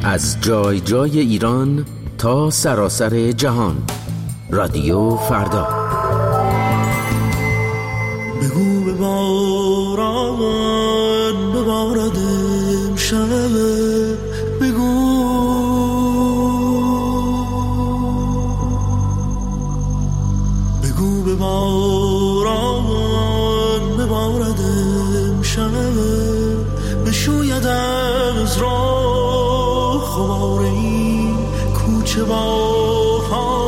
از جای جای ایران تا سراسر جهان. رادیو فردا. بگو به باران ببارد امشب، بگو به باران ببارد امشب، بشوید از راه خمار این کوچه با